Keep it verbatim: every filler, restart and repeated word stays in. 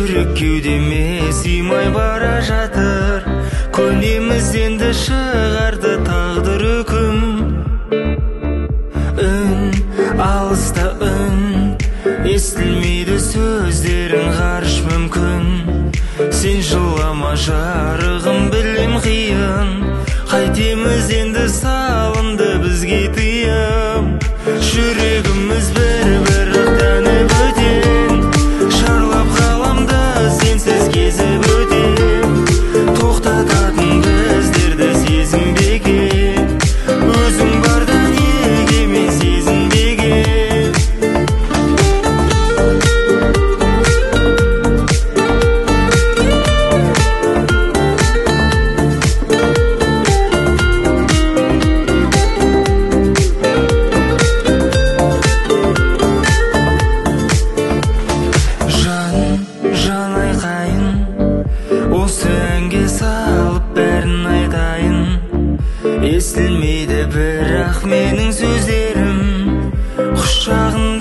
жүрек кеудеме сыймай бара жатыр. Көнеміз енді шығарды тағдыр үкім. Үн, алыста үн, естілмейді сөздерің ғарыш мүмкін. Сен жылама жарығым, білем қиын. Қайтеміз енді салынды бізге тыйым. Жүрегіміз бір-бір тәніп өтен. Шарлап қаламды сенсіз кезіп өтен. Тоқтататын біздерді сезінбеген. Өзің барда неге мен сезінбеген. Осы әнге салып бәрін айтайын. Естілмейді бірақ менің сөздерім. Құшағында